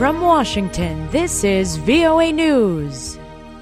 From Washington, this is VOA News.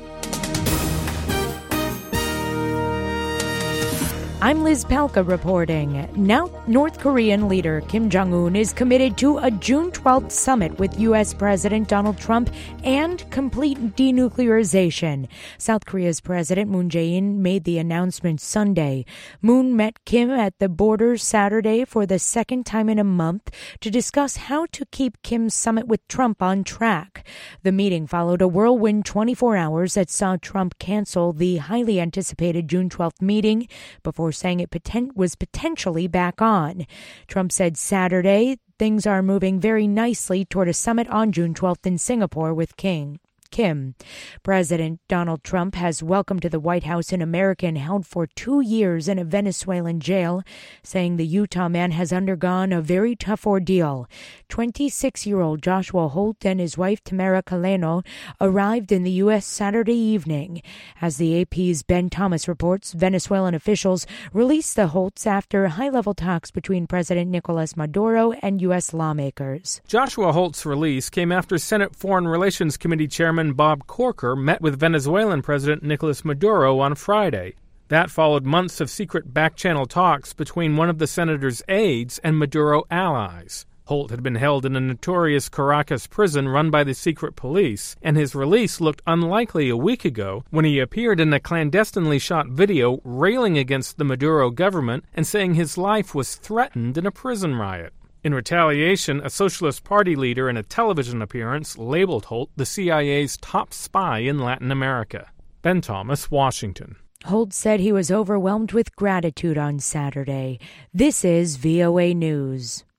I'm Liz Palka reporting. Now, North Korean leader Kim Jong-un is committed to a June 12th summit with U.S. President Donald Trump and complete denuclearization. South Korea's President Moon Jae-in made the announcement Sunday. Moon met Kim at the border Saturday for the second time in a month to discuss how to keep Kim's summit with Trump on track. The meeting followed a whirlwind 24 hours that saw Trump cancel the highly anticipated June 12th meeting before saying it was potentially back on. Trump said Saturday things are moving very nicely toward a summit on June 12th in Singapore with Kim. President Donald Trump has welcomed to the White House an American held for 2 years in a Venezuelan jail, saying the Utah man has undergone a very tough ordeal. 26-year-old Joshua Holt and his wife Tamara Caleno arrived in the U.S. Saturday evening. As the AP's Ben Thomas reports, Venezuelan officials released the Holts after high-level talks between President Nicolas Maduro and U.S. lawmakers. Joshua Holt's release came after Senate Foreign Relations Committee Chairman Bob Corker met with Venezuelan President Nicolas Maduro on Friday. That followed months of secret back-channel talks between one of the senator's aides and Maduro allies. Holt had been held in a notorious Caracas prison run by the secret police, and his release looked unlikely a week ago when he appeared in a clandestinely shot video railing against the Maduro government and saying his life was threatened in a prison riot. In retaliation, a Socialist Party leader in a television appearance labeled Holt the CIA's top spy in Latin America. Ben Thomas, Washington. Holt said he was overwhelmed with gratitude on Saturday. This is VOA News.